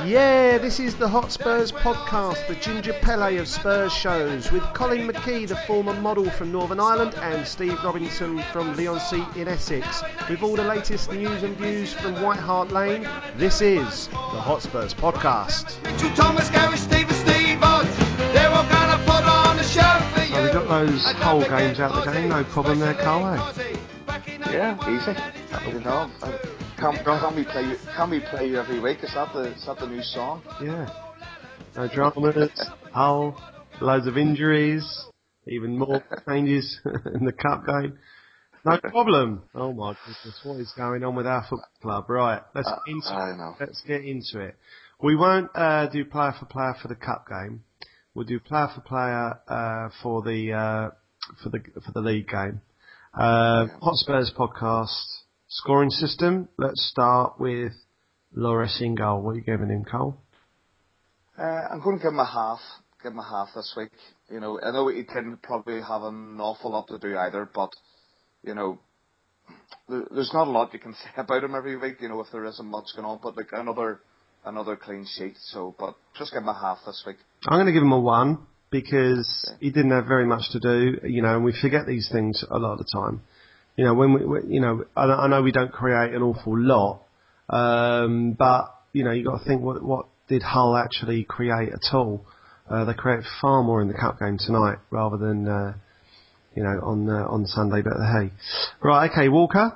Yeah, this is the Hot Spurs podcast, the Ginger Pele of Spurs shows, with Colin McKee, the former model from Northern Ireland, and Steve Robinson from Leigh-on-Sea in Essex. With all the latest news and views from White Hart Lane, this is the Hot Spurs podcast. Mitchell Thomas, Gary Steve and Steve Hodge, they're all gonna put on a show for you. So we got those whole games out the game, no problem there, Carl, eh? Yeah, easy. You know, can we play you every week? Is that the new song? Yeah. No dramas, Hull, loads of injuries, even more changes in the cup game. No problem. Oh my goodness, what is going on with our football club? Right, let's get into it. We won't do player for player for the cup game. We'll do player for player for the league game. Hot Spurs podcast scoring system. Let's start with Lloris in goal. What are you giving him, Cole? I'm going to give him a half. Give him a half this week. You know, I know he didn't probably have an awful lot to do either, but you know, there's not a lot you can say about him every week. You know, if there isn't much going on, but like another clean sheet. So, but just give him a half this week. I'm going to give him a 1 because he didn't have very much to do. You know, and we forget these things a lot of the time. You know, when I know we don't create an awful lot, but you know, you got to think what did Hull actually create at all? They created far more in the cup game tonight rather than on Sunday. But hey, right, okay, Walker.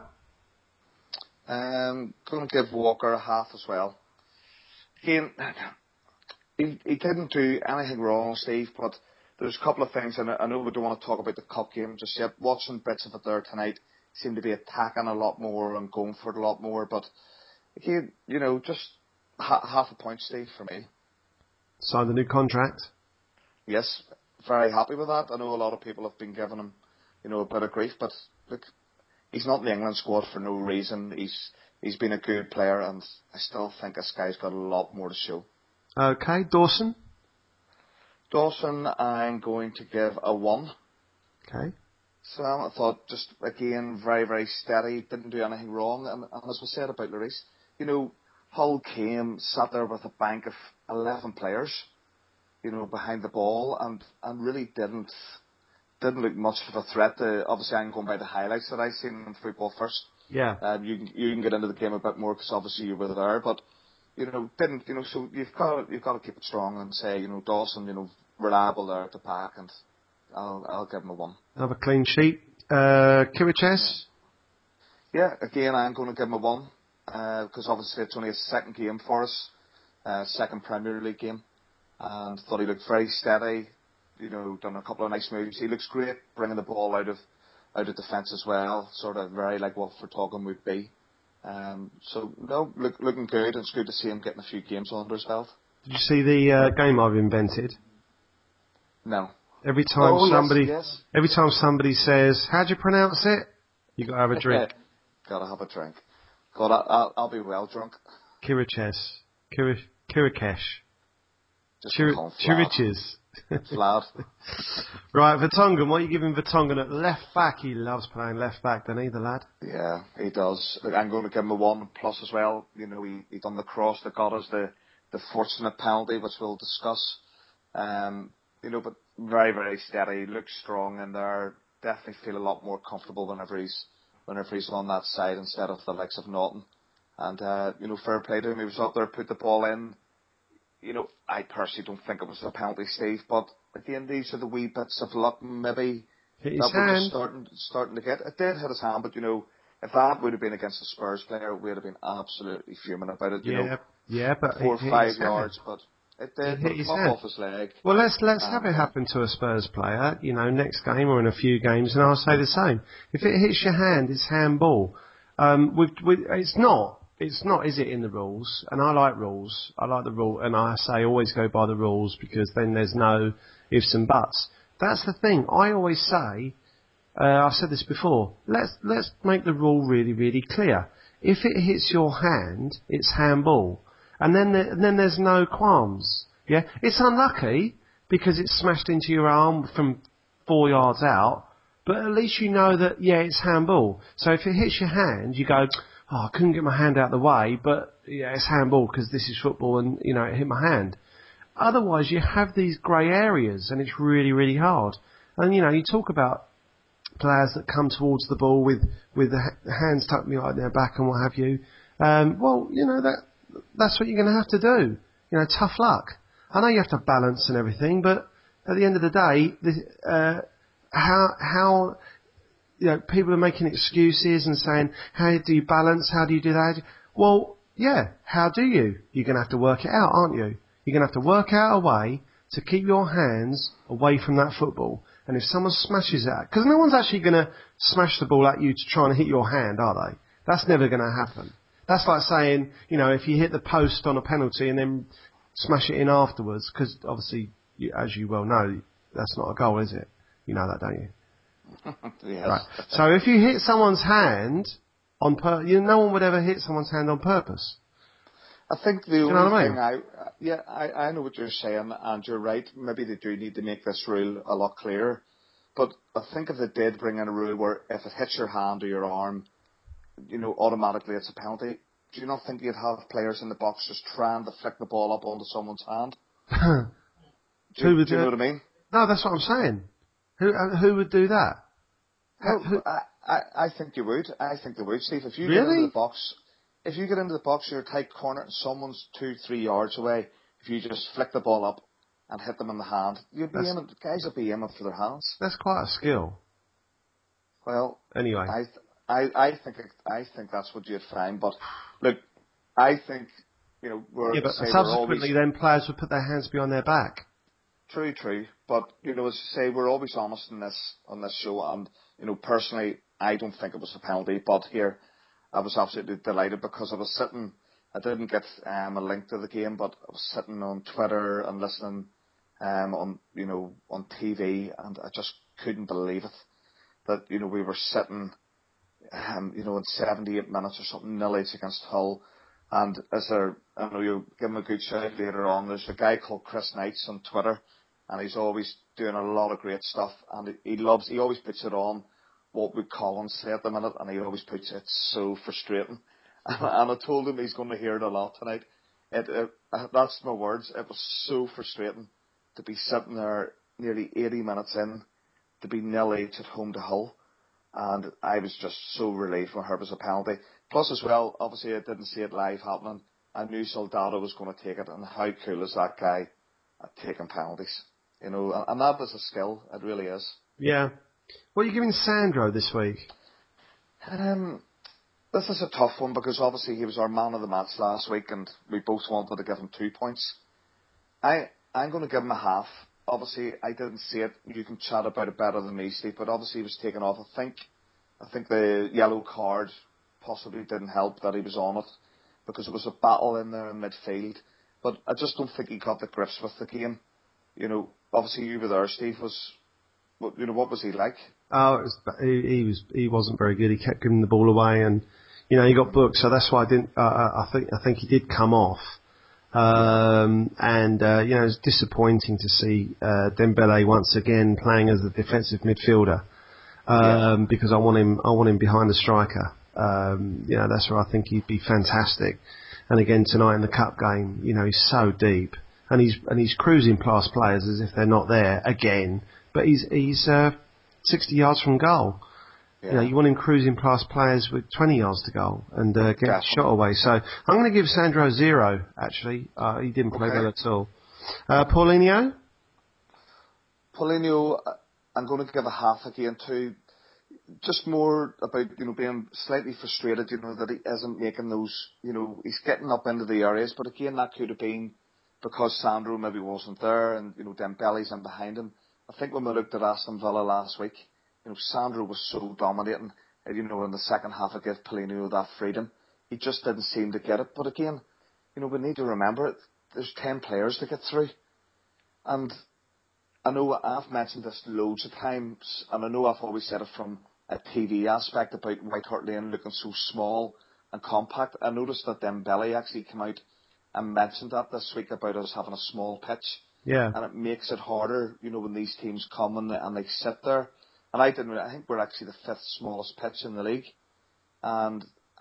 Going to give Walker a half as well. Again, he didn't do anything wrong, Steve, but there's a couple of things, and I know we don't want to talk about the cup game just yet. Watching bits of it there tonight, seemed to be attacking a lot more and going for it a lot more, but again, you know, just half a point, Steve, for me. Signed a new contract. Yes, very happy with that. I know a lot of people have been giving him, you know, a bit of grief, but look, he's not in the England squad for no reason. He's been a good player, and I still think this guy's got a lot more to show. Okay, Dawson. Dawson, I'm going to give a 1. Okay. So I thought, just again, very, very steady, didn't do anything wrong. And as we said about Lloris, you know, Hull came, sat there with a bank of 11 players, you know, behind the ball, and really didn't look much of a threat. Obviously, I'm going by the highlights that I've seen in football first. Yeah. You can get into the game a bit more because obviously you were there, but you know, didn't, you know, so you've got to keep it strong and say, you know, Dawson, you know, reliable there at the back, and I'll give him a 1. Another clean sheet. Kiriches? Yeah, again, I'm going to give him a 1, because obviously it's only his second game for us, second Premier League game, and thought he looked very steady, you know, done a couple of nice moves. He looks great bringing the ball out of defence as well, sort of very like what Vertonghen would be. So no, looking good. It's good to see him getting a few games under his belt. Did you see the game I've invented? No. Every time yes. Every time somebody says, "How do you pronounce it?" You got to have a drink. Gotta have a drink. God, I'll be well drunk. Kiriches. Kirikesh. Chiriches. Vlad. Right, Vertonghen. What are you giving Vertonghen at left back? He loves playing left back, doesn't he, the lad? Yeah, he does. Look, I'm going to give him a 1+ as well. You know, he done the cross that got us the fortunate penalty, which we'll discuss. You know, but very, very steady. Looks strong in there. Definitely feel a lot more comfortable whenever he's on that side instead of the likes of Naughton. And you know, fair play to him. He was up there, put the ball in. You know, I personally don't think it was a penalty, Steve, but again, these are the wee bits of luck maybe hit his that hand. we're just starting to get. It did hit his hand, but you know, if that would have been against a Spurs player, we'd have been absolutely fuming about it. You know, but 4 or 5 yards, but it did hit his pop hand off his leg. Well, let's have it happen to a Spurs player, you know, next game or in a few games, and I'll say the same. If it hits your hand, it's handball. It's not, is it, in the rules? And I like rules. I like the rule, and I say always go by the rules because then there's no ifs and buts. That's the thing. I always say, I've said this before. Let's make the rule really, really clear. If it hits your hand, it's handball, and then there's no qualms. Yeah, it's unlucky because it's smashed into your arm from 4 yards out, but at least you know that it's handball. So if it hits your hand, you go, I couldn't get my hand out of the way, but yeah, it's handball because this is football and, it hit my hand. Otherwise, you have these grey areas and it's really, really hard. And, you talk about players that come towards the ball with the hands tucked behind their back and what have you. That's what you're going to have to do. Tough luck. I know you have to balance and everything, but at the end of the day, how people are making excuses and saying, how do you balance? How do you do that? Well, yeah, how do you? You're going to have to work it out, aren't you? You're going to have to work out a way to keep your hands away from that football. And if someone smashes it, because no one's actually going to smash the ball at you to try and hit your hand, are they? That's never going to happen. That's like saying, if you hit the post on a penalty and then smash it in afterwards, because obviously, as you well know, that's not a goal, is it? You know that, don't you? Yes. Right. So if you hit someone's hand on no one would ever hit someone's hand on purpose. I think the only thing I know what you're saying, and you're right. Maybe they do need to make this rule a lot clearer. But I think if they did bring in a rule where if it hits your hand or your arm, automatically it's a penalty. Do you not think you'd have players in the box just trying to flick the ball up onto someone's hand? do you know what I mean? No, that's what I'm saying. Who would do that? I think you would. I think they would, Steve. If you really? get into the box, you're a tight corner and someone's 2-3 yards away. If you just flick the ball up and hit them in the hand, guys would be aiming for their hands. That's quite a skill. Well, anyway, I think that's what you'd find. But look, I think but subsequently, then players would put their hands behind their back. True. But, as you say, we're always honest on this show. And, personally, I don't think it was a penalty. But here, I was absolutely delighted because I didn't get a link to the game, but I was sitting on Twitter and listening on TV, and I just couldn't believe it. That, we were sitting, in 78 minutes or something, 0-8 against Hull. And I know you'll give him a good shout later on, there's a guy called Chris Knights on Twitter, and he's always doing a lot of great stuff, and he always puts it on what would Colin say at the minute, and he always puts it so frustrating. And I told him he's going to hear it a lot tonight. That's my words. It was so frustrating to be sitting there nearly 80 minutes in, to be 0-8 at home to Hull, and I was just so relieved when I heard it was a penalty. Plus as well, obviously I didn't see it live happening. I knew Soldado was going to take it, and how cool is that guy at taking penalties? And that is a skill. It really is. Yeah. What are you giving Sandro this week? This is a tough one because obviously he was our man of the match last week, and we both wanted to give him 2 points. I'm going to give him a half. Obviously, I didn't see it. You can chat about it better than me, Steve. But obviously, he was taken off. I think the yellow card possibly didn't help that he was on it, because it was a battle in there in midfield. But I just don't think he got the grips with the game. Obviously you were there, Steve. What was he like? Oh, he wasn't very good. He kept giving the ball away, and he got booked. So that's why I didn't. I think he did come off. It's disappointing to see Dembele once again playing as a defensive midfielder, because I want him behind the striker. That's where I think he'd be fantastic. And again tonight in the cup game, he's so deep, and he's cruising past players as if they're not there again. But he's 60 yards from goal. Yeah. You want him cruising past players with 20 yards to goal and get a shot away. So I'm going to give Sandro 0, actually. He didn't play well at all. Paulinho? Paulinho, I'm going to give a half again too. Just more about, being slightly frustrated, that he isn't making those, he's getting up into the areas. But again, that could have been because Sandro maybe wasn't there and, Dembele's in behind him. I think when we looked at Aston Villa last week, Sandro was so dominating, in the second half it gave Paulinho that freedom. He just didn't seem to get it. But again, we need to remember it. There's 10 players to get through. And I know I've mentioned this loads of times, and I know I've always said it from a TV aspect about White Hart Lane looking so small and compact. I noticed that Dembele actually came out and mentioned that this week about us having a small pitch. Yeah. And it makes it harder, when these teams come and they sit there. And I think we're actually the 5th smallest pitch in the league. And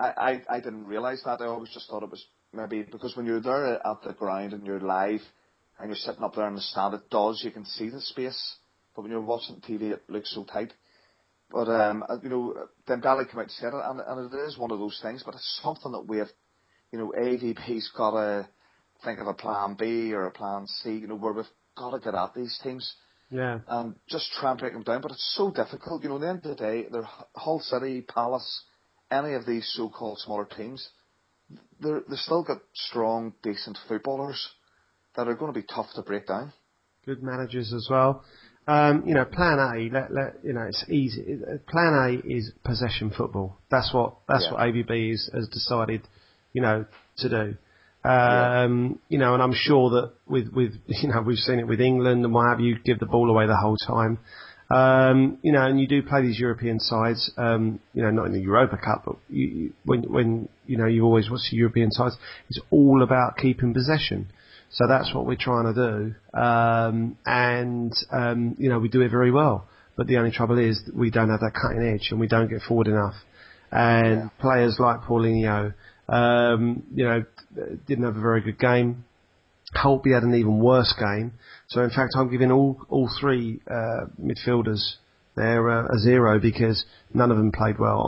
I didn't realise that. I always just thought it was maybe because when you're there at the ground and you're live and you're sitting up there in the stand, you can see the space. But when you're watching TV, it looks so tight. But, then Dali came out and said it, and it is one of those things, but it's something that we have, AVP's got to think of a plan B or a plan C, where we've got to get at these teams. Yeah. And just try and break them down, but it's so difficult. At the end of the day, they're Hull City, Palace, any of these so-called smaller teams, they've still got strong, decent footballers that are going to be tough to break down. Good managers as well. Plan A, it's easy. Plan A is possession football. That's what AVB has decided, to do. And I'm sure that with we've seen it with England and what have you, give the ball away the whole time. And you do play these European sides, not in the Europa Cup, but when you always watch the European sides, it's all about keeping possession. So that's what we're trying to do. We do it very well. But the only trouble is that we don't have that cutting edge and we don't get forward enough. And players like Paulinho, didn't have a very good game. Holtby had an even worse game. So in fact, I'm giving all three midfielders there a 0 because none of them played well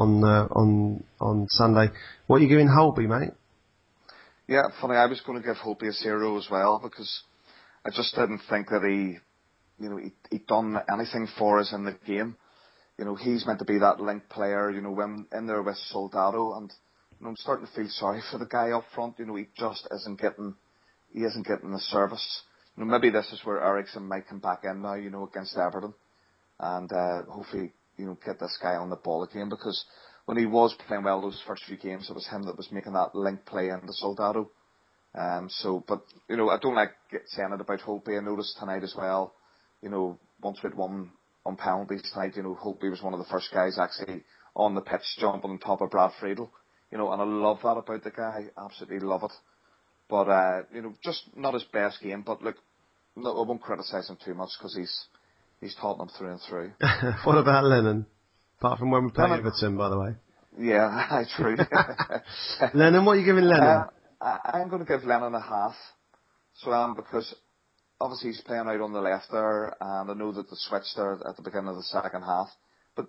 on Sunday. What are you giving Holtby, mate? Yeah, funny. I was going to give Holtby a 0 as well because I just didn't think that he'd done anything for us in the game. He's meant to be that link player. When in there with Soldado, and I'm starting to feel sorry for the guy up front. He just isn't getting the service. Maybe this is where Ericsson might come back in now. Against Everton, and hopefully get this guy on the ball again because when he was playing well those first few games, it was him that was making that link play into Soldado. But I don't like saying it about Holtby. I noticed tonight as well. Once we'd won on penalties tonight, Holtby was one of the first guys actually on the pitch jumping on top of Brad Friedel. And I love that about the guy. Absolutely love it. But just not his best game. But look, I won't criticise him too much because he's Tottenham through and through. What about Lennon? Apart from when we play Everton, by the way. Yeah, true. Lennon, what are you giving Lennon? I'm going to give Lennon a half. So because obviously he's playing out on the left there, and I know that the switch there at the beginning of the second half. But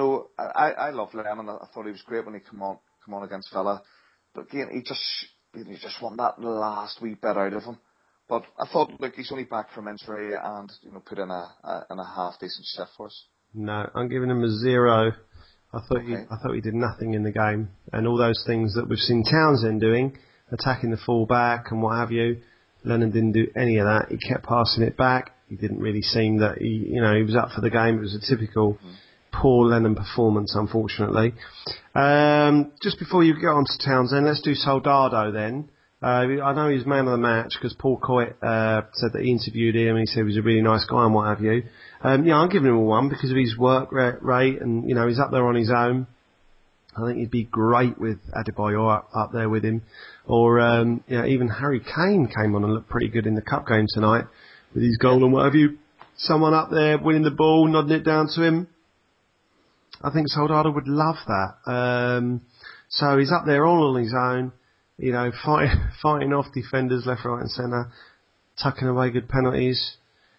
I love Lennon. I thought he was great when he come on against Villa. But again, you just want that last wee bit out of him. But I thought, look, he's only back from injury and put in a half decent shift for us. No, I'm giving him a 0. I thought he did nothing in the game, and all those things that we've seen Townsend doing, attacking the full back and what have you. Lennon didn't do any of that. He kept passing it back. He didn't really seem that he was up for the game. It was a typical poor Lennon performance, unfortunately. Just before you get on to Townsend, let's do Soldado then. I know he's man of the match because Paul Coyte said that he interviewed him and he said he was a really nice guy and what have you. I'm giving him a 1 because of his work rate and, he's up there on his own. I think he'd be great with Adebayor up there with him. Or, even Harry Kane came on and looked pretty good in the cup game tonight with his goal and what have you. Someone up there winning the ball, nodding it down to him. I think Soldado would love that. So he's up there all on his own. Fighting off defenders left, right and centre, tucking away good penalties.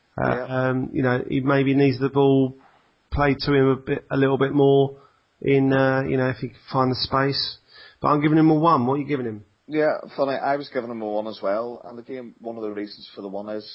He maybe needs the ball played to him a little bit more if he can find the space. But I'm giving him a 1. What are you giving him? Yeah, funny. I was giving him a 1 as well. And again, one of the reasons for the 1 is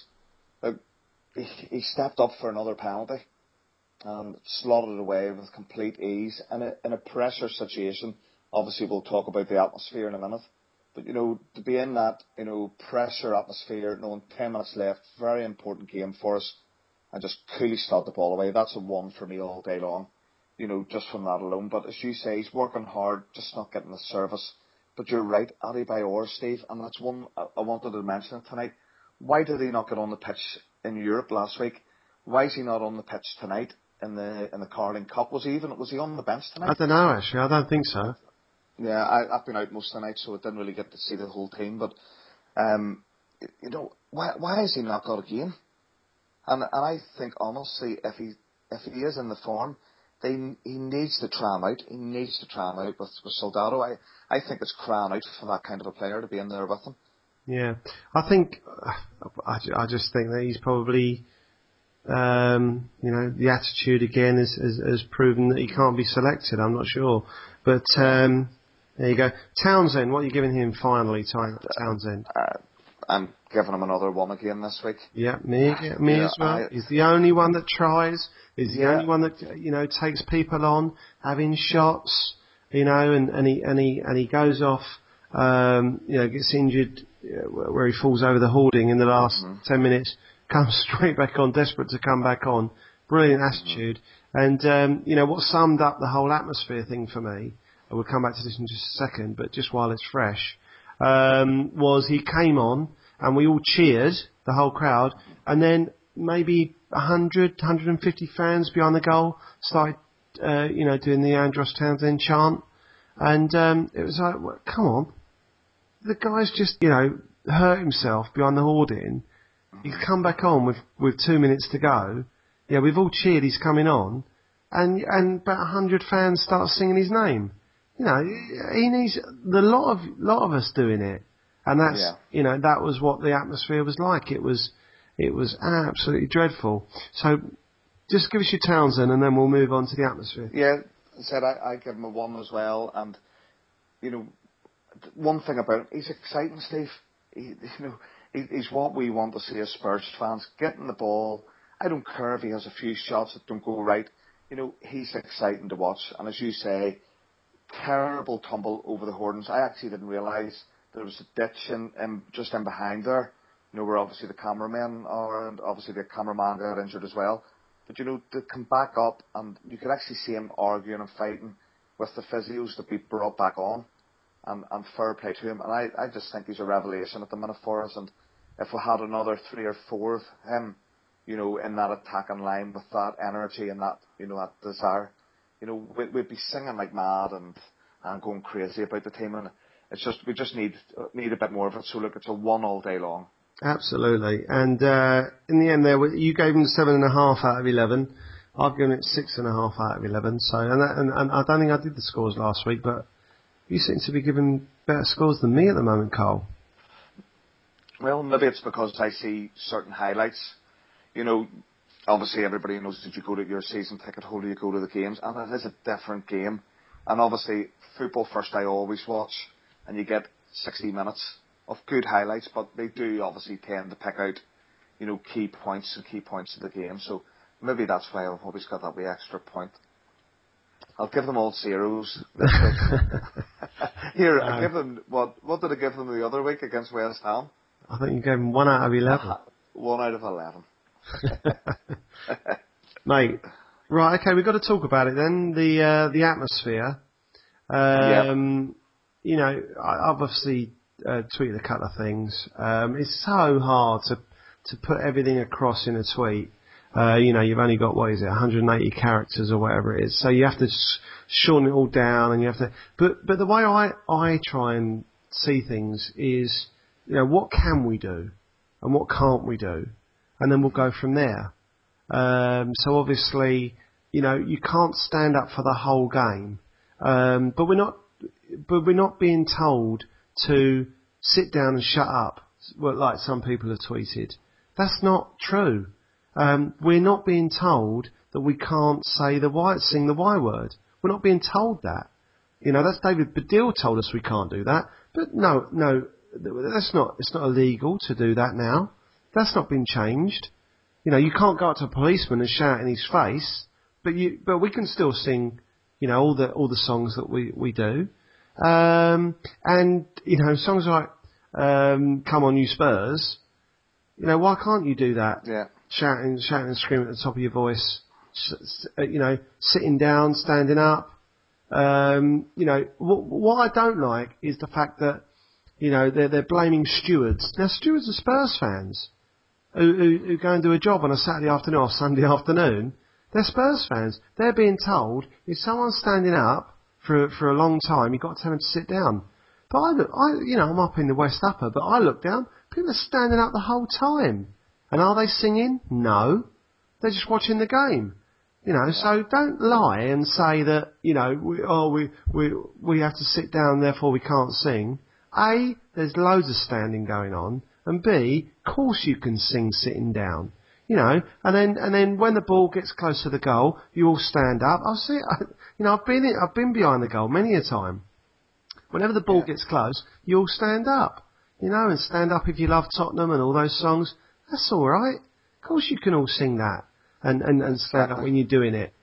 he stepped up for another penalty and slotted it away with complete ease. And in a pressure situation, obviously we'll talk about the atmosphere in a minute. But, to be in that, pressure atmosphere, knowing 10 minutes left, very important game for us, and just coolly slot the ball away. That's a 1 for me all day long, just from that alone. But as you say, he's working hard, just not getting the service. But you're right, Adebayor, Steve, and that's one I wanted to mention tonight. Why did he not get on the pitch in Europe last week? Why is he not on the pitch tonight in the Carling Cup? Was he on the bench tonight? I don't know, actually. I don't think so. Yeah, I've been out most of the night, so I didn't really get to see the whole team. But, why has he not got a game? And I think, honestly, if he is in the form, he needs to try him out. He needs to try him out with Soldado. I think it's crying out for that kind of a player to be in there with him. Yeah, I think I just think that he's probably the attitude again has proven that he can't be selected. I'm not sure, but there you go. Townsend, what are you giving him finally, Townsend? I'm giving him another one again this week. Yeah, me as well. He's the only one that tries. He's the only one that takes people on, having shots, and he goes off, gets injured where he falls over the hoarding in the last 10 minutes, comes straight back on, desperate to come back on. Brilliant attitude. And what summed up the whole atmosphere thing for me, and we'll come back to this in just a second, but just while it's fresh, was he came on and we all cheered, the whole crowd, and then maybe 100, 150 fans behind the goal started, doing the Andros Townsend chant. And it was like, well, come on. The guy's just, hurt himself behind the hoarding. He's come back on with 2 minutes to go. Yeah, we've all cheered he's coming on. And about 100 fans start singing his name. He needs a lot of us doing it. And that's, that was what the atmosphere was like. It was absolutely dreadful. So just give us your Townsend and then we'll move on to the atmosphere. Yeah, I give him a 1 as well. And, one thing about him, he's exciting, Steve. He's what we want to see as Spurs fans. Getting the ball. I don't care if he has a few shots that don't go right. He's exciting to watch. And as you say, terrible tumble over the hoardings. I actually didn't realise there was a ditch just in behind there. Where obviously the cameramen are, and obviously the cameraman got injured as well. But to come back up, and you could actually see him arguing and fighting with the physios to be brought back on, and fair play to him. And I just think he's a revelation at the minute for us. And if we had another 3 or 4 of him, in that attacking line with that energy and that, that desire, we'd be singing like mad and going crazy about the team. And it's just, we just need a bit more of it. So look, it's a 1 all day long. Absolutely. And in the end there, you gave him 7.5 out of 11. I've given it 6.5 out of 11. So, and I don't think I did the scores last week, but you seem to be giving better scores than me at the moment, Carl. Well, maybe it's because I see certain highlights. Obviously everybody knows that you go to your season ticket holder, you go to the games, and it is a different game. And obviously, Football First I always watch, and you get 60 minutes of good highlights, but they do obviously tend to pick out, key points of the game. So maybe that's why I've always got that wee extra point. I'll give them all 0s this week. Here, I give them, what did I give them the other week against West Ham? I think you gave them 1 out of 11. 1 out of 11. Mate, right, okay, we've got to talk about it then, the atmosphere. I've obviously tweeted a couple of things. It's so hard to put everything across in a tweet. You've only got, 180 characters or whatever it is. So you have to shorten it all down, and you have to. But the way I try and see things is, what can we do, and what can't we do, and then we'll go from there. So obviously, you can't stand up for the whole game, but we're not being told to sit down and shut up, like some people have tweeted. That's not true. We're not being told that we can't sing the Y word. We're not being told that. That's David Baddiel told us we can't do that. But no, it's not illegal to do that now. That's not been changed. You can't go up to a policeman and shout in his face, but we can still sing, all the songs that we do. And, songs like, Come On You Spurs, why can't you do that? Yeah. Shouting and screaming at the top of your voice, sitting down, standing up. What I don't like is the fact that, they're blaming stewards. Now, stewards are Spurs fans who go and do a job on a Saturday afternoon or Sunday afternoon. They're Spurs fans. They're being told if someone's standing up for a long time, you've got to tell them to sit down. But I'm up in the West Upper, but I look down, people are standing up the whole time. And are they singing? No. They're just watching the game. So don't lie and say that, we have to sit down, therefore we can't sing. A, there's loads of standing going on, and B, of course you can sing sitting down. And then when the ball gets close to the goal, you all stand up. I've been behind the goal many a time. Whenever the ball gets close, you all stand up. And stand up if you love Tottenham and all those songs. That's all right. Of course you can all sing that and stand up when you're doing it.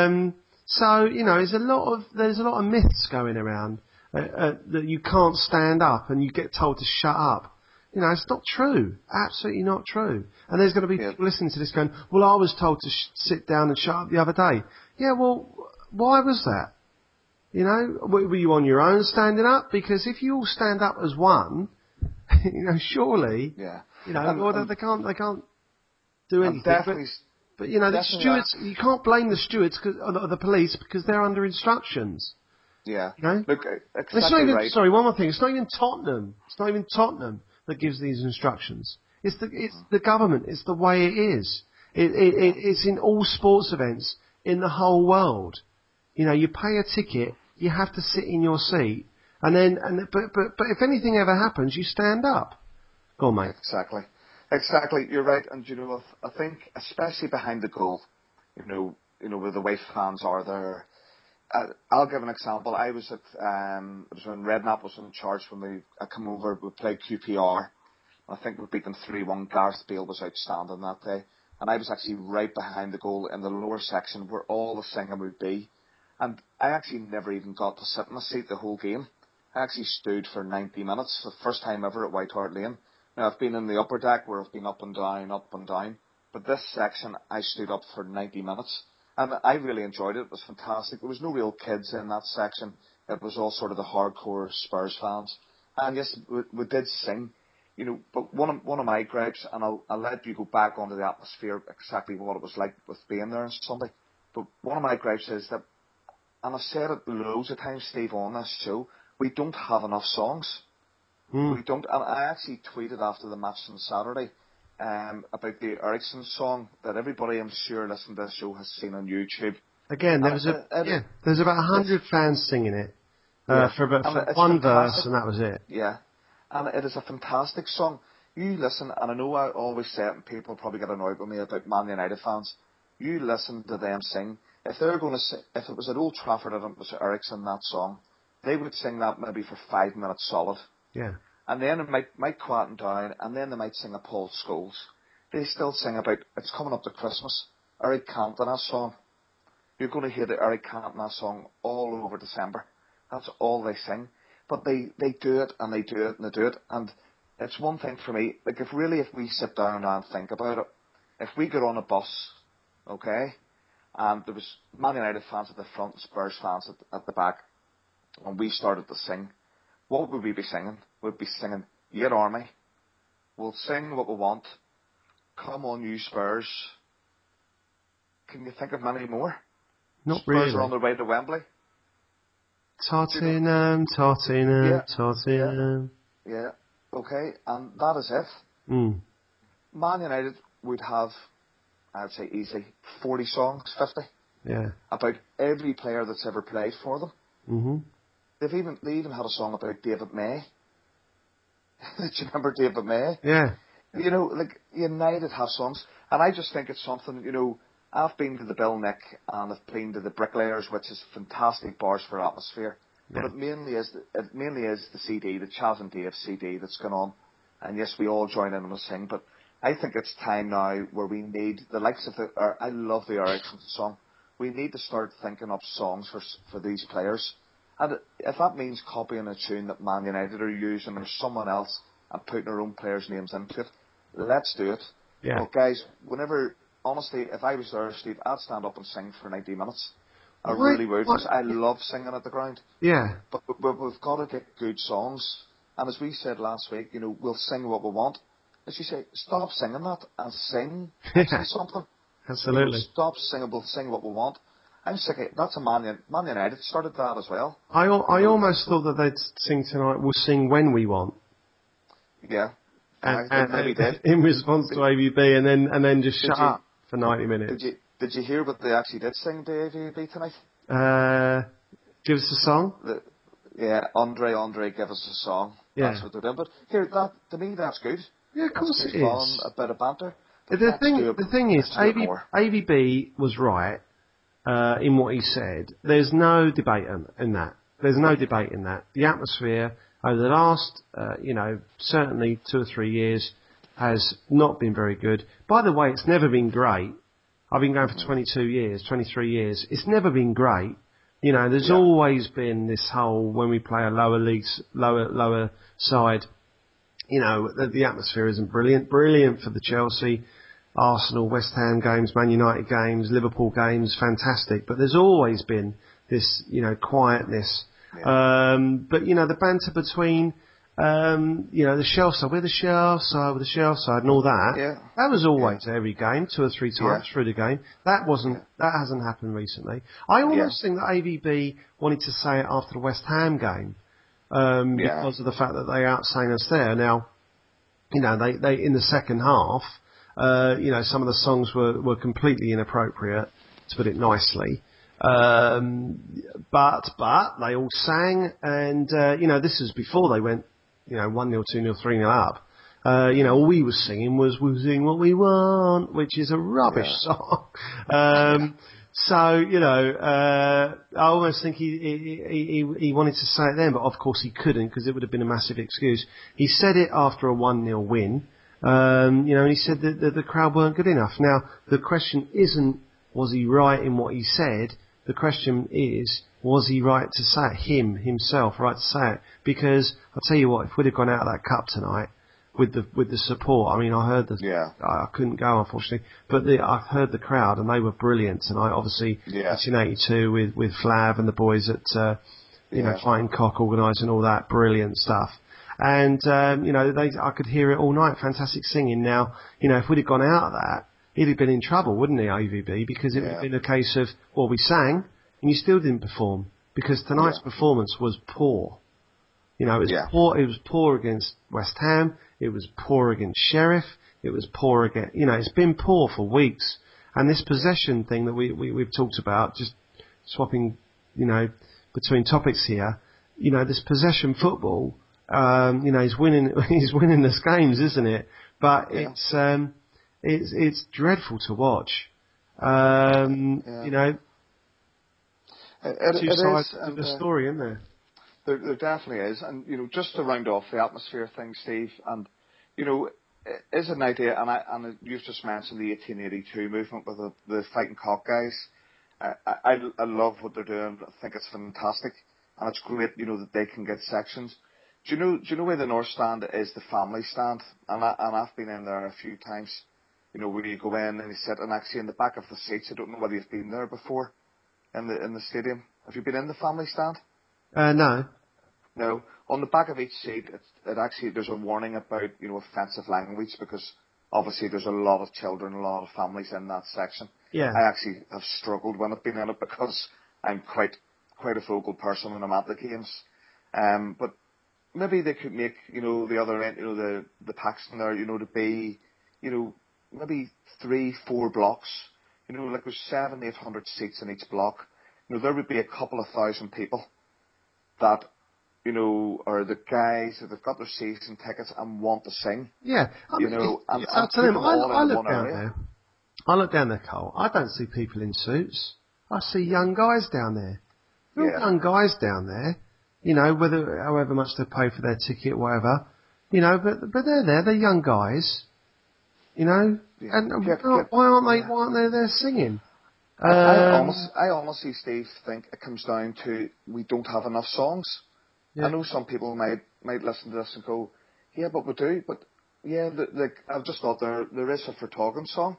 There's a lot of myths going around that you can't stand up and you get told to shut up. It's not true. Absolutely not true. And there's going to be people listening to this going, well, I was told to sit down and shut up the other day. Yeah, well, why was that? Were you on your own standing up? Because if you all stand up as one, surely, they can't do anything. But the stewards, you can't blame the stewards or the police because they're under instructions. Yeah. Look, exactly it's not even, right. Sorry, one more thing. It's not even Tottenham. That gives these instructions. It's the government. It's the way it is. It's in all sports events in the whole world. You pay a ticket, you have to sit in your seat, but if anything ever happens, you stand up. Go on, mate. Exactly. You're right. And I think especially behind the goal, where the way fans are there. I'll give an example. I was at it was when Redknapp was in charge when I come over. We played QPR. I think we beat them 3-1. Gareth Bale was outstanding that day, and I was actually right behind the goal in the lower section where all the singing would be. And I actually never even got to sit in a seat the whole game. I actually stood for 90 minutes, the first time ever at White Hart Lane. Now I've been in the upper deck where I've been up and down, but this section I stood up for 90 minutes. And I really enjoyed it. It was fantastic. There was no real kids in that section. It was all sort of the hardcore Spurs fans. And yes, we did sing, but one of my gripes, and I'll let you go back onto the atmosphere, exactly what it was like with being there on Sunday. But one of my gripes is that, and I've said it loads of times, Steve, on this show, we don't have enough songs. We don't. And I actually tweeted after the match on Saturday, about the Ericsson song that everybody, I'm sure, listening to this show has seen on YouTube. Again, there's about 100 fans singing it for one verse, and that was it. Yeah, and it is a fantastic song. You listen, and I know I always say it, and people probably get annoyed with me about Man United fans. You listen to them sing. If they're going to sing, if it was at Old Trafford and it was Ericsson, that song, they would sing that maybe for 5 minutes solid. Yeah. And then it might quieten down, and then they might sing a Paul Scholes. They still sing about, it's coming up to Christmas, Eric Cantona song. You're going to hear the Eric Cantona song all over December. That's all they sing. But they do it, and they do it, and they do it. And it's one thing for me, like if we sit down and think about it, if we got on a bus, okay, and there was Man United fans at the front, Spurs fans at the back, and we started to sing, what would we be singing? We'd be singing, "Yet Army, we'll sing what we want. Come on, you Spurs." Can you think of many more? Not Spurs really. are on their way to Wembley. Tottenham. Yeah. Okay, and that is it. Man United would have, I'd say easily, 40 songs, 50. Yeah. About every player that's ever played for them. Mm-hmm. They even had a song about David May. Do you remember David May? Yeah. Like United have songs, and I just think it's something. I've been to the Bill Nick and I've been to the Bricklayers, which is fantastic bars for atmosphere. Yeah. But it mainly is the CD, the Chaz and Dave CD that's gone on, and yes, we all join in and sing. But I think it's time now where we need the likes of I love the Ericsson song. We need to start thinking up songs for these players. And if that means copying a tune that Man United are using or someone else and putting their own players' names into it, let's do it. Yeah. But guys, honestly, if I was there, Steve, I'd stand up and sing for 90 minutes. I really would, because I love singing at the ground. Yeah. But we've got to get good songs. And as we said last week, we'll sing what we want. As you say, stop singing that and sing something. Absolutely. Stop singing, we'll sing what we want. I'm sick of it. That's a Man United started that as well. I almost thought that they'd sing tonight, we'll sing when we want. Yeah. And maybe did. In response to ABB, and then just shut up for 90 minutes. Did you hear what they actually did sing to AVB tonight? Give us a song. Andre, give us a song. Yeah. That's what they're doing. But here, that to me, that's good. Yeah, of course that's it good fun, is. a bit of banter. The thing is, AVB was right in what he said. There's no debate in that. There's no debate in that. The atmosphere over the last, certainly 2 or 3 years has not been very good. By the way, it's never been great. I've been going for 22 years, 23 years. It's never been great. There's always been this whole, when we play a lower leagues, lower side, the atmosphere isn't brilliant. Brilliant for the Chelsea, Arsenal, West Ham games, Man United games, Liverpool games, fantastic. But there's always been this, quietness. Yeah. But the banter between, the Shell side, we're the Shell side and all that. Yeah. That was always every game, 2 or 3 times through the game. That hasn't happened recently. I almost think that AVB wanted to say it after the West Ham game. Because of the fact that they outsang us there. Now, they in the second half, some of the songs were completely inappropriate, to put it nicely. But they all sang, and this is before they went, 1-0, 2-0, 3-0 up. All we were singing was "We'll Sing What We Want," which is a rubbish song. So, I almost think he wanted to say it then, but of course he couldn't, because it would have been a massive excuse. He said it after a 1-0 win, and he said that the crowd weren't good enough. Now, the question isn't, was he right in what he said? The question is, was he right to say it? Himself, right to say it? Because, I'll tell you what, if we'd have gone out of that cup tonight, with the support. I mean, I heard I couldn't go, unfortunately, but I've heard the crowd, and they were brilliant tonight. Obviously, 1982 with Flav and the boys at Fighting Cock organising all that brilliant stuff. And I could hear it all night. Fantastic singing. Now, if we'd have gone out of that, he'd have been in trouble, wouldn't he, AVB? Because it would have been a case of, well, we sang and you still didn't perform, because tonight's performance was poor. It was poor. It was poor against West Ham. It was poor against Sheriff. It was poor against, it's been poor for weeks. And this possession thing that we've talked about, just swapping, between topics here, this possession football, he's winning this games, isn't it? But it's dreadful to watch. Two sides of the story, isn't there? There definitely is. And, just to round off the atmosphere thing, Steve, and, is an idea, and you've just mentioned the 1882 movement with the Fighting Cock guys. I love what they're doing. I think it's fantastic. And it's great, that they can get sections. Do you know where the North Stand is, the family stand? And I've been in there a few times, where you go in and you sit, and actually in the back of the seats, I don't know whether you've been there before, in the stadium. Have you been in the family stand? No. No. On the back of each seat, it actually, there's a warning about, offensive language, because obviously there's a lot of children, a lot of families in that section. Yeah. I actually have struggled when I've been in it, because I'm quite a vocal person when I'm at the games. But maybe they could make, the other end, the Paxton there, to be, maybe 3-4 blocks. Like there's 700-800 seats in each block. There would be a couple of thousand people that, are the guys that have got their season tickets and want to sing. Yeah. I'll tell them, I look down there. I look down there, Cole. I don't see people in suits. I see young guys down there. Young guys down there. However much they pay for their ticket, whatever. But they're there. They're young guys. And why aren't they there singing? I honestly, Steve, think it comes down to we don't have enough songs. Yeah. I know some people might listen to this and go, yeah, but we do. But yeah, I've just thought there is a Fortogan song.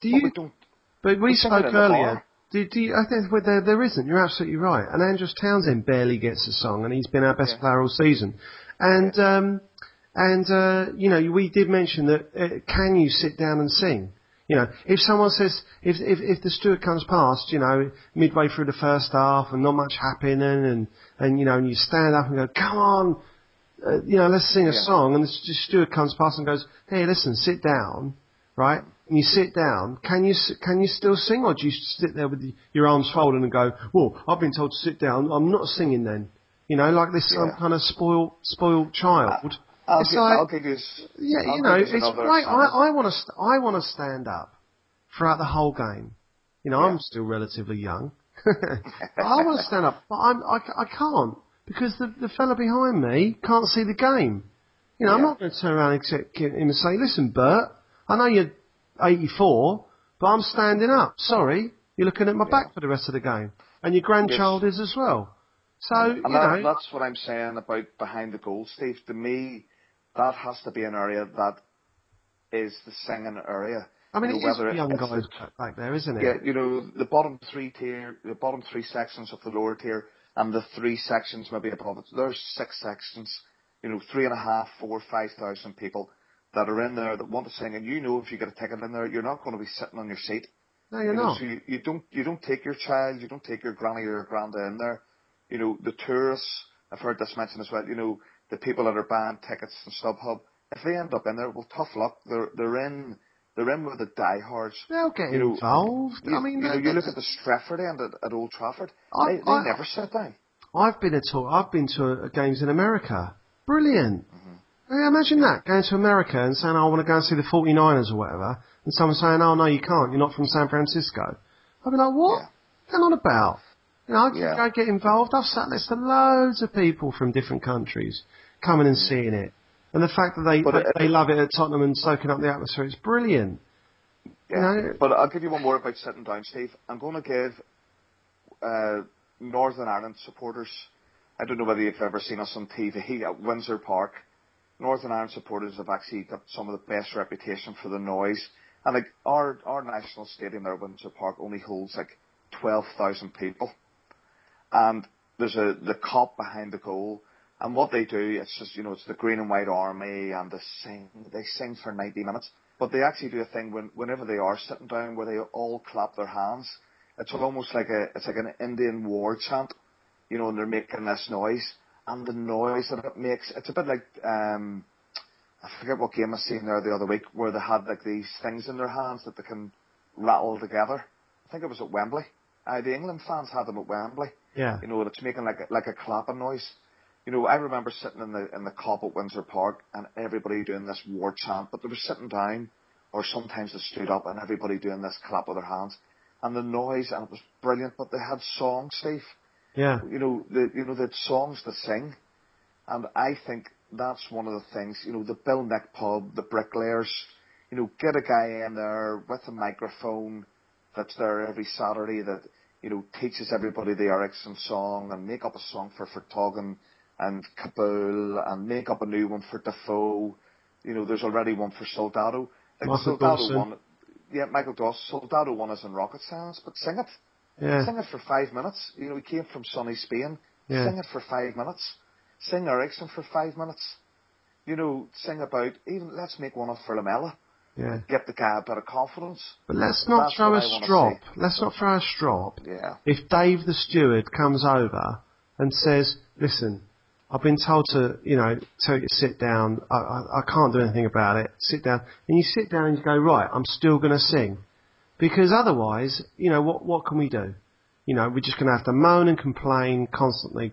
But we spoke earlier. I think there isn't. You're absolutely right. And Andros Townsend barely gets a song, and he's been our best player all season. And we did mention that can you sit down and sing? If someone says, if the steward comes past, midway through the first half and not much happening, and you stand up and go, come on, let's sing a song, and the steward comes past and goes, hey, listen, sit down. right? And you sit down, can you still sing, or do you sit there with your arms folded and go, well, I've been told to sit down, I'm not singing then? You know, like this some kind of spoiled child. I'll give you. Yeah, it's great. I want to stand up throughout the whole game. You know, I'm still relatively young. I want to stand up, but I can't because the fella behind me can't see the game. You know, I'm not going to turn around and say, listen, Bert, I know you're 84, but I'm standing up. Sorry, you're looking at my back for the rest of the game. And your grandchild is as well. So, that's what I'm saying about behind the goal, Steve. To me, that has to be an area that is the singing area. I mean, it is for young guys back there, isn't it? Yeah, the bottom the bottom three sections of the lower tier, and the three sections maybe above it. There's 6 sections, 3,500, 4,000, 5,000 people that are in there that want to sing, and if you get a ticket in there, you're not going to be sitting on your seat. No, you're not. So you don't take your child, you don't take your granny or your granda in there. The tourists, I've heard this mentioned as well. The people that are buying tickets from StubHub, if they end up in there, well, tough luck. They're in with the diehards. They'll get involved. You look at the Stratford end at Old Trafford. They never sit down. I've been to games in America. Brilliant. Imagine that, going to America and saying, I want to go and see the 49ers or whatever, and someone saying, oh, no, you can't, you're not from San Francisco. I'd be like, what? What's going on about? I get involved. I've sat next to loads of people from different countries coming and seeing it. And the fact that they love it at Tottenham and soaking up the atmosphere, it's brilliant. Yeah, but I'll give you one more about sitting down, Steve. I'm going to give Northern Ireland supporters, I don't know whether you've ever seen us on TV at Windsor Park. Northern Ireland supporters have actually got some of the best reputation for the noise. And like our national stadium there at Windsor Park only holds like 12,000 people. And there's the cop behind the goal. And what they do, it's just, it's the green and white army, and they sing for 90 minutes. But they actually do a thing whenever they are sitting down where they all clap their hands. It's almost like an Indian war chant, and they're making this noise. And the noise that it makes, it's a bit like, I forget what game I seen there the other week, where they had like these things in their hands that they can rattle together. I think it was at Wembley. The England fans had them at Wembley. Yeah. It's making like a clapping noise. I remember sitting in the Cop at Windsor Park and everybody doing this war chant, but they were sitting down, or sometimes they stood up, and everybody doing this clap with their hands. And the noise, and it was brilliant, but they had songs, Steve. Yeah. They had songs to sing. And I think that's one of the things, the Bill Nick pub, the bricklayers, get a guy in there with a microphone that's there every Saturday that, teaches everybody the Ericsson song, and make up a song for Vertonghen and Kabul, and make up a new one for Defoe. There's already one for Soldado. Like Michael Soldado Dawson. one, Michael Dawson. Soldado one is in rocket science, but sing it. Yeah. Sing it for 5 minutes. He came from sunny Spain. Yeah. Sing it for 5 minutes. Sing Ericsson for 5 minutes. Sing about, even let's make one up for Lamella. Yeah. Get the guy a bit of confidence. But let's not throw a strop. Let's not throw a strop. Yeah. If Dave the steward comes over and says, listen, I've been told to, tell you to sit down. I can't do anything about it. Sit down. And you sit down and you go, right, I'm still going to sing. Because otherwise, what can we do? We're just going to have to moan and complain constantly.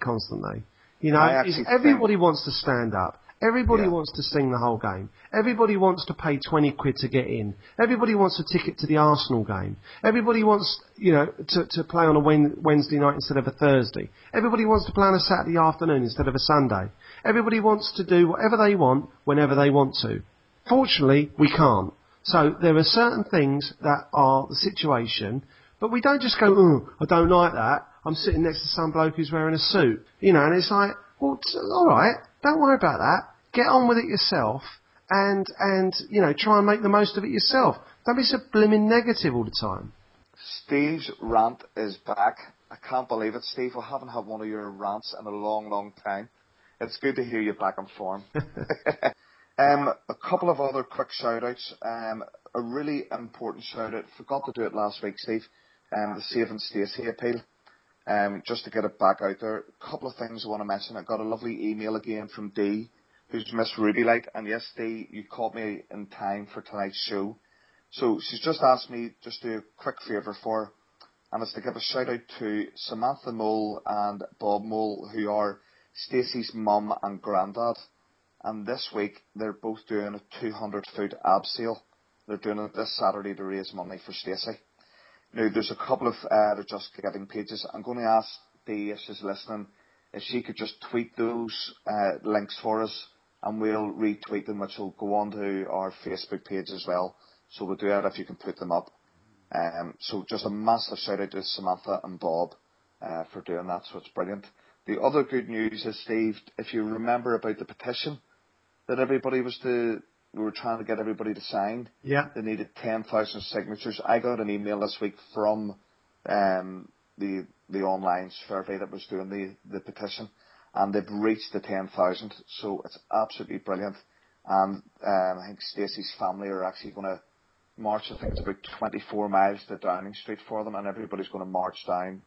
Everybody wants to stand up. Everybody wants to sing the whole game. Everybody wants to pay 20 quid to get in. Everybody wants a ticket to the Arsenal game. Everybody wants, to play on a Wednesday night instead of a Thursday. Everybody wants to play on a Saturday afternoon instead of a Sunday. Everybody wants to do whatever they want, whenever they want to. Fortunately, we can't. So there are certain things that are the situation, but we don't just go, oh, I don't like that. I'm sitting next to some bloke who's wearing a suit. And it's like, well, all right, don't worry about that. Get on with it yourself and try and make the most of it yourself. Don't be so blimmin' negative all the time. Steve's rant is back. I can't believe it, Steve. I haven't had one of your rants in a long, long time. It's good to hear you back in form. A couple of other quick shout-outs. A really important shout-out. Forgot to do it last week, Steve. The Saving Stacey appeal. Just to get it back out there. A couple of things I want to mention. I got a lovely email again from Dee, who's Miss Ruby Light. And yes, Dee, you caught me in time for tonight's show. So she's just asked me just to do a quick favour for her, and it's to give a shout out to Samantha Mole and Bob Mole, who are Stacey's mum and granddad. And this week they're both doing a 200 foot ab sale. They're doing it this Saturday to raise money for Stacey. Now there's a couple of they're Just Giving pages. I'm going to ask Dee, if she's listening, if she could just tweet those links for us, and we'll retweet them, which will go onto our Facebook page as well. So we'll do that if you can put them up. So just a massive shout out to Samantha and Bob for doing that. So it's brilliant. The other good news is, Steve, if you remember about the petition that we were trying to get everybody to sign. Yeah. They needed 10,000 signatures. I got an email this week from the online survey that was doing the petition, and they've reached the 10,000. So it's absolutely brilliant. And I think Stacey's family are actually going to march. I think it's about 24 miles to Downing Street for them, and everybody's going to march down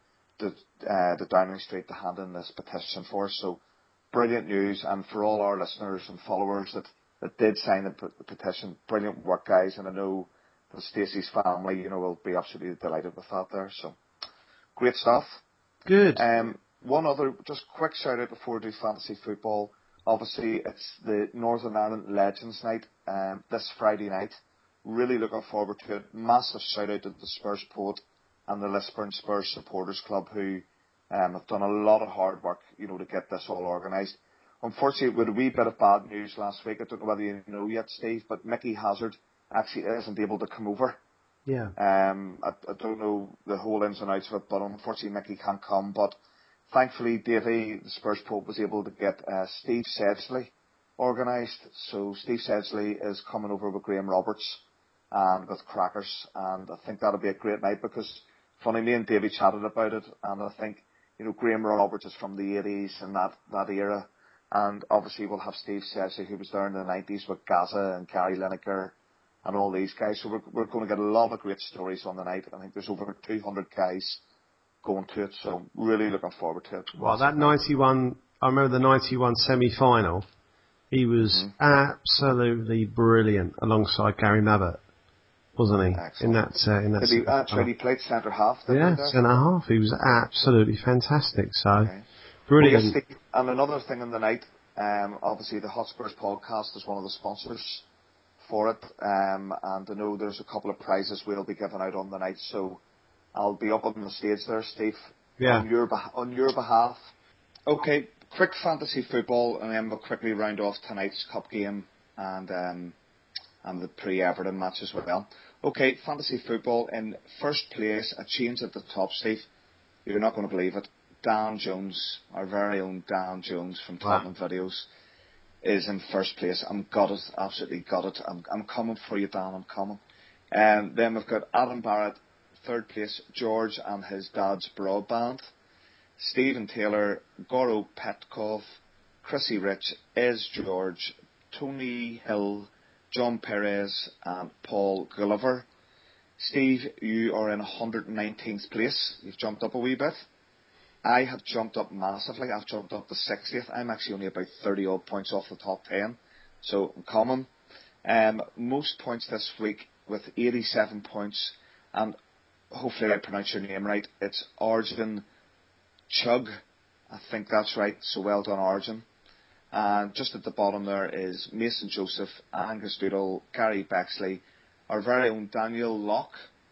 the Downing Street to hand in this petition for us. So brilliant news, and for all our listeners and followers that did sign the petition, brilliant work, guys, and I know that Stacey's family, will be absolutely delighted with that there. So great stuff. Good. One other just quick shout out before we do fantasy football. Obviously, it's the Northern Ireland Legends Night this Friday night. Really looking forward to it. Massive shout out to the Spurs Poet and the Lisburn Spurs Supporters Club, who have done a lot of hard work, to get this all organised. Unfortunately, with a wee bit of bad news last week, I don't know whether you know yet, Steve, but Mickey Hazard actually isn't able to come over. Yeah. I don't know the whole ins and outs of it, but unfortunately Mickey can't come. But thankfully, Davey, the Spurs Pope, was able to get Steve Sedgley organised. So Steve Sedgley is coming over with Graham Roberts and with Crackers, and I think that'll be a great night because, funny, me and Davey chatted about it, and I think, Graham Roberts is from the 80s and that era. And obviously we'll have Steve Sedgley, who was there in the 90s with Gaza and Gary Lineker and all these guys. So we're going to get a lot of great stories on the night. I think there's over 200 guys going to it. So really looking forward to it. Well, that 91, I remember the 91 semi-final. He was absolutely brilliant alongside Gary Mabbott, wasn't he? Excellent. In that. That's right. He played centre half. Yeah, centre half. He was absolutely fantastic. So. Brilliant. Well, yes, and another thing in the night, obviously the Hotspurs podcast is one of the sponsors for it, and I know there's a couple of prizes we'll be giving out on the night, so I'll be up on the stage there, Steve, on your behalf. Okay, quick fantasy football, and then we'll quickly round off tonight's cup game and the pre-Everton match as well. Okay, fantasy football in first place, a change at the top, Steve. You're not going to believe it. Dan Jones, our very own Dan Jones from Tottenham Videos, is in first place. I'm gutted, absolutely gutted. I'm coming for you, Dan, I'm coming. And then we've got Adam Barrett, third place, George and his dad's broadband, Stephen Taylor, Goro Petkov, Chrissy Rich, Ez George, Tony Hill, John Perez and Paul Gulliver. Steve, you are in 119th place. You've jumped up a wee bit. I have jumped up massively. I've jumped up to 60th. I'm actually only about 30 odd points off the top 10. So I'm coming. Most points this week with 87 points. And hopefully I pronounce your name right. It's Arjun Chug. I think that's right. So well done, Arjun. And just at the bottom there is Mason Joseph, Angus Doodle, Gary Bexley, our very own Daniel Locke.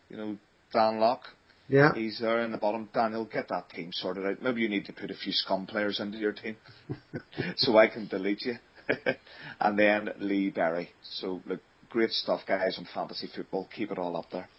Dan Locke. Yeah. He's there in the bottom. Daniel, get that team sorted out. Maybe you need to put a few scum players into your team so I can delete you. And then Lee Berry. So, look, great stuff, guys, on fantasy football. Keep it all up there.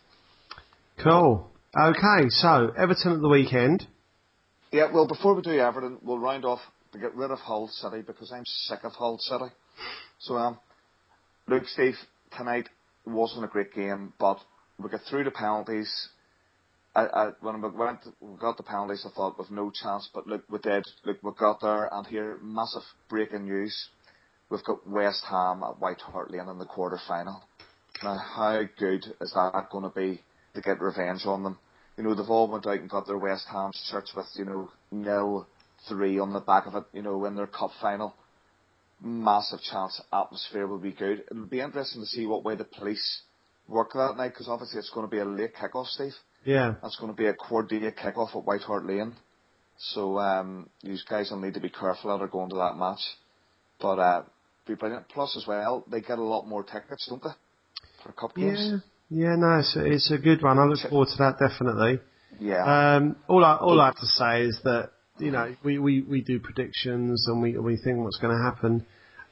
Cool. Okay, so Everton at the weekend. Yeah, well, before we do Everton, we'll round off to get rid of Hull City because I'm sick of Hull City. So, look, Steve, tonight wasn't a great game, but we got through the penalties. When we got the penalties, I thought we've no chance, but look, we did. Look, we got there, and here, massive breaking news. We've got West Ham at White Hart Lane in the quarter-final. Now, how good is that going to be to get revenge on them? They've all went out and got their West Ham shirts with, 0-3 on the back of it, in their cup final. Massive chance. Atmosphere will be good. It'll be interesting to see what way the police work that night because obviously it's going to be a late kick-off, Steve. Yeah. That's going to be a quarter-day kick-off at White Hart Lane. So these guys will need to be careful that they're going to that match. But be brilliant. Plus as well, they get a lot more tickets, don't they, for cup games? Yeah, no, it's a good one. I look forward to that, definitely. Yeah. All I have to say is that, you know, we do predictions and we think what's going to happen.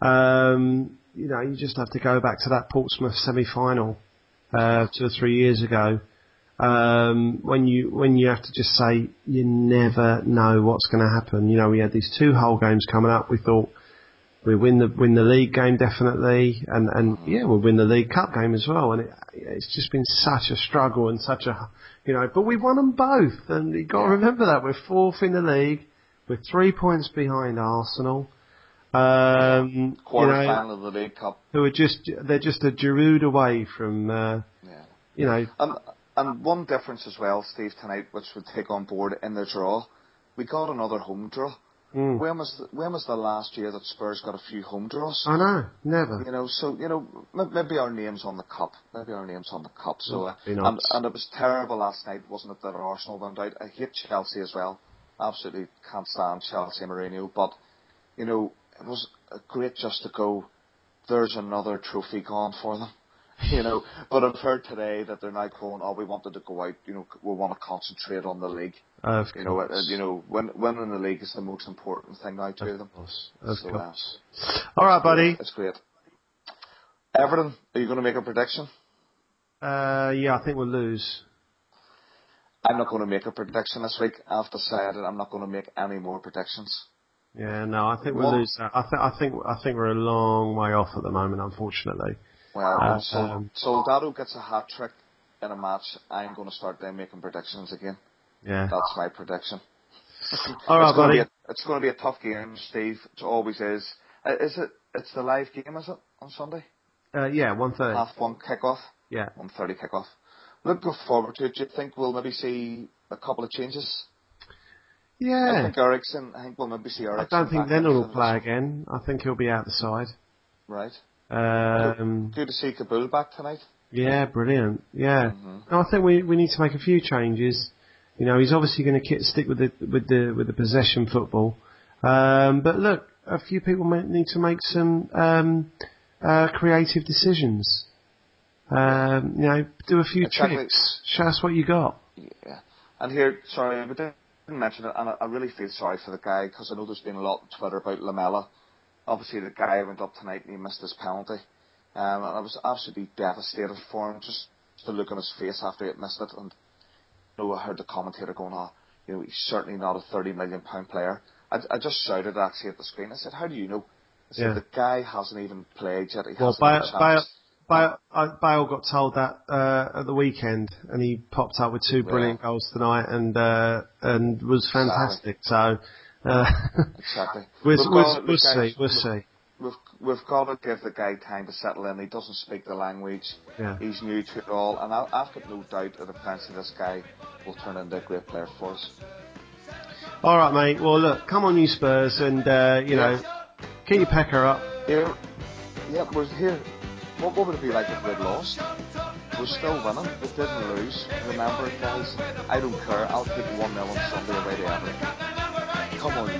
You know, you just have to go back to that Portsmouth semi-final 2 or 3 years ago. When you have to just say you never know what's going to happen. You know, we had these 2 whole games coming up. We thought we win the league game definitely, and we'll win the League Cup game as well. And it's just been such a struggle and such a, you know, but we won them both. And you got to remember that we're 4th in the league, we're 3 points behind Arsenal. Quarter final of the League Cup. They're just a Giroud away from, you know. And one difference as well, Steve, tonight, which would take on board in the draw, we got another home draw. When was the last year that Spurs got a few home draws? I know, never. You know, so you know, maybe our name's on the cup. So, nice. and it was terrible last night, wasn't it, that Arsenal went out? I hate Chelsea as well. Absolutely can't stand Chelsea and Mourinho. But you know, it was great just to go. There's another trophy gone for them. You know, but I've heard today that they're now going, we wanted to go out, you know, we want to concentrate on the league. You know, winning the league is the most important thing now to them. Of course. All right, buddy. It's great. Everton, are you going to make a prediction? Yeah, I think we'll lose. I'm not going to make a prediction this week. I've decided I'm not going to make any more predictions. Yeah, no, I think we'll lose. I think we're a long way off at the moment, unfortunately. Well, Soldado gets a hat-trick in a match. I'm going to start then making predictions again. Yeah. That's my prediction. All right, buddy. It's going to be a tough game, Steve. It always is. It's the live game, is it, on Sunday? Yeah, 1:30. 1:30 kick-off? Yeah. 1:30 kick-off. Look forward to it. Do you think we'll maybe see a couple of changes? Yeah. I think we'll maybe see Ericsson. I don't think Lennon will play again. I think he'll be out the side. Right. Good to see Kabul back tonight. Yeah, brilliant. Yeah. No, I think we need to make a few changes. You know, he's obviously going to stick with the possession football. But look, a few people need to make some creative decisions. You know, do a few tricks. Show us what you got. Yeah. And here, sorry, but didn't mention it, and I really feel sorry for the guy because I know there's been a lot on Twitter about Lamela. Obviously, the guy went up tonight and he missed his penalty. And I was absolutely devastated for him, just to look on his face after he had missed it. And you know, I heard the commentator going, you know, he's certainly not a £30 million player. I just shouted actually at the screen. I said, how do you know? I said, the guy hasn't even played yet. He hasn't had a chance. Bale got told that at the weekend, and he popped up with 2 brilliant goals tonight, and was fantastic. Exactly. So exactly. We'll see. We've got to give the guy time to settle in. He doesn't speak the language. Yeah. He's new to it all, and I've got no doubt that eventually this guy will turn into a great player for us. All right, mate. Well, look, come on, you Spurs, and you know, keep your pecker up. We're here. What would it be like if we'd lost? We're still winning. We didn't lose. Remember, guys, I don't care. I'll take 1-0 on Sunday away to Everton. Come on,